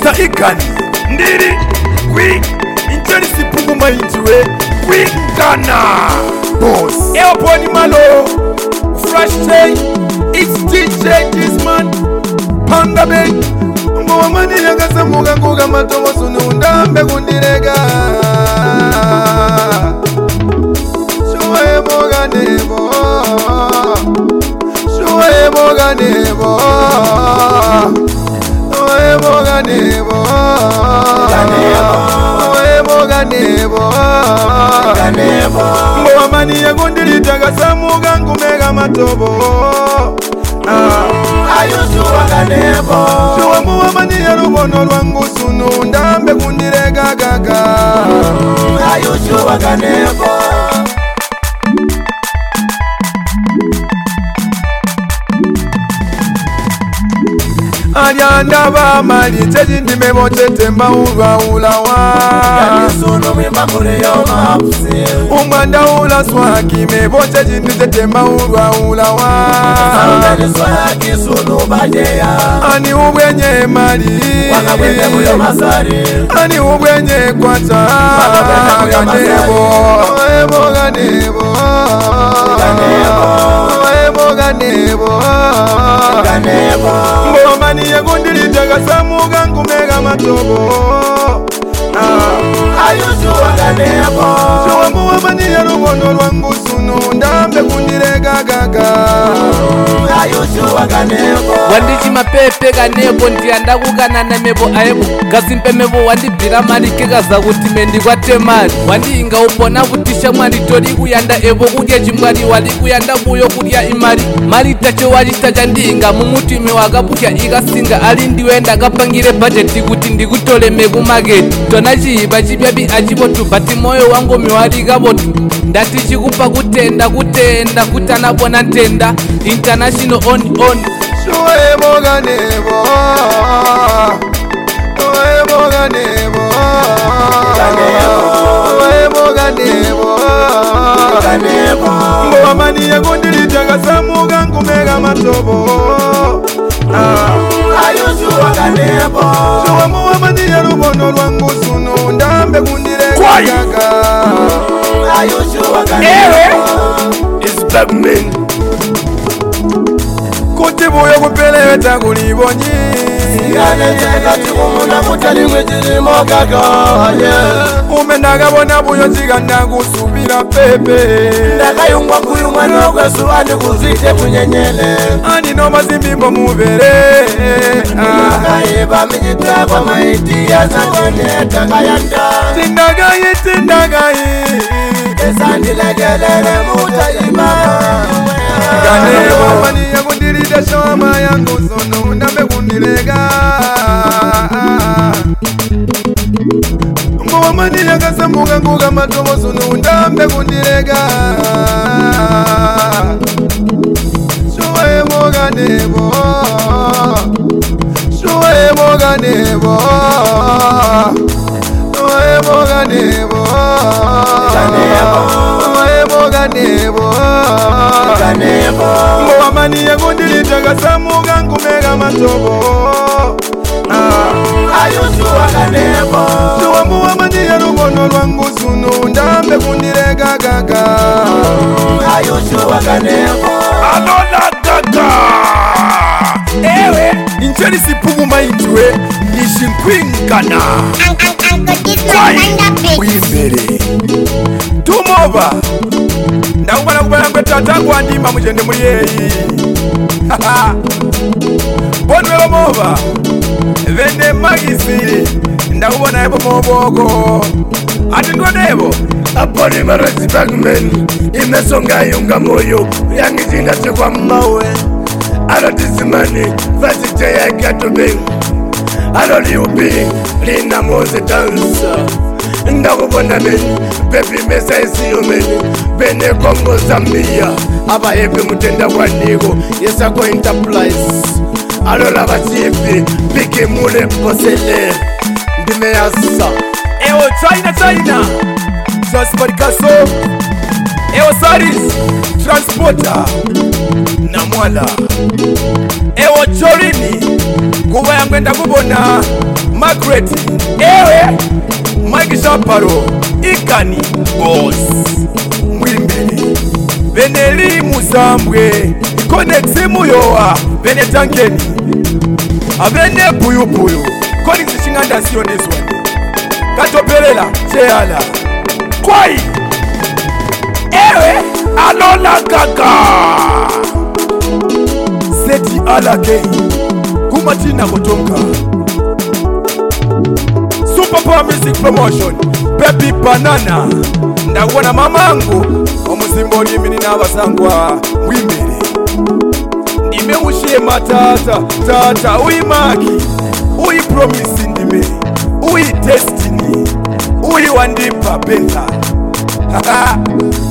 Mr. Ikan Ndiri Quick Inchani sipungu maitwe Quick Ghana Boss Eoponi Malo Fresh Day It's DJ Gizman Panga Bay Mwamani Yagasa Muga Kuga Matomo Sunu Ndambe Kundirega Shuwe Moga Nebo Shuwe Moga Nebo Shuwe Moga Nebo Shuwe Moga Nebo Mwamani Yagundirita Gasa Muga Kumega Matobo Ayushuwa Ganebo Shuwa Mwamani Yarubono Rwangu Sunu Ndambe Kundirega Gaga Ayushuwa Ganebo Alianda ba mali teji ndime bote temba ulwa ulawa Yanisono mbakure yo mapse Umanda ula swaki me bote jindite temba ulwa ulawa Saundani swaki sunu bajeya Ani ubwenye mali Wakabwete kuyo masari Ani ubwenye kwata Wakabwete kuyo masari Oebo ganebo Oebo ganebo Mwamani Yagundilita Gasa Muga Kumega Matobo Ayushuwa Ganebo Shuwa Mwamani Yarubono Rwangu Sunu Ndambe Kundirega Gaga Ayushuwa Ganebo Wandichi mapepe Ganebo Ndianda kugana na mebo aebo Gazimpe mebo wandi bira mali kega za utimendi kwa temari Wandi inga upona kutisha mwari tori kuyanda ebo Kudia jimwari wali kuyanda buyo kudia imari Mari tacho wali tajandi inga Mumutu imewaga pukia iga singa Alindi wenda kapangire budget kuti ndikutole megu mageti Tonaji ibajibia bi ajibotu Bati moyo wangu miwari gabotu Ndati chikupa kutenda Kutana bona tenda International on Shuwe Moga Nebo Shuwe Moga Nebo Shuwe Moga Nebo Mwamani Yagundilita Gasa Muga Kumega Matobo Ayushuwa Ganebo Shuwa Mwamani Yarubono Rwangu Sunu Ndambe Kundirega Gaga Ayushuwa Ganebo It's Batman Kutibu Yagupeleta Kulibonyi Sigane Jeka Chikumuna Mutali Mwijirimo Gaga Umendaga Bona Buyo Chiganda Kusubira Pepe Ndaka Yungwa Kuyungwa Nogwesu Andi Kuzite Kunyenyele Ani no Mazimimbo Mubere Nakaiba Mijita Kwa Maiti Ya Zangone Takayanda Tindagayi Esandi Legelele Mutaiba Ganebo Mani Yagundilita Shoma Yangu Sono Ndambe Kundirega Mwamani Yagasa Muga Kuga Matobo Sunu Ndambe Kundirega Shuwe Moga Nebo Shuwe Moga Nebo Shuwe Moga Nebo Shuwe Moga Nebo Mwamani Yagundilita Gasa Muga Kumega Matobo Ayushuwa Ganebo Shuwa Mwamani Yarubono Rwangu Sunu Ndambe Kundirega Gaga Ayushuwa Ganebo Alola Gaga Ewe Inchani sipungu maitwe Nishin Ghana Wimbere Tumova Ndakubala kubala kwe tata kwa ndima mujende muliyeyi Bonwe Mova Vende magisi Ndakubona ebo moboko Ati ndwadebo Aponi Marazi Bagman Imesonga yunga moyo Yangijinga chekwa mawe Alotisimani Fasite ya katubing Aloliubi Lina Mose dansa Ndakubona meni Baby mesa isiyo meni Bene Kongo Zambia Aba epe mutenda kwa nigo Yesako Enterprise Alola batifi Piki mule posele Ndime yasa Ewo China Just Barikaso ewo Saris Transporter na Mwala, ewo Chorini kuba yangwenda kubona Margaret, ewe Mike Shaparo Ikani Boss Mwimbele, Beneli Musambwe Connect Muyoa, Bene Tankeni, Abene Puyu Puyu Connect Shinganda Sioneswa Katopelela Cheala Kwai, ewe Alola Gaga Seti Alake Kumatina Kotonga Super Music Promotion Baby Banana ndabona mamangu omuzimboni mini n'abasangwa Mwimbere nimeushie tata uyi Maki uyi Promise ndime uyi Destiny uyi Wandipa Benta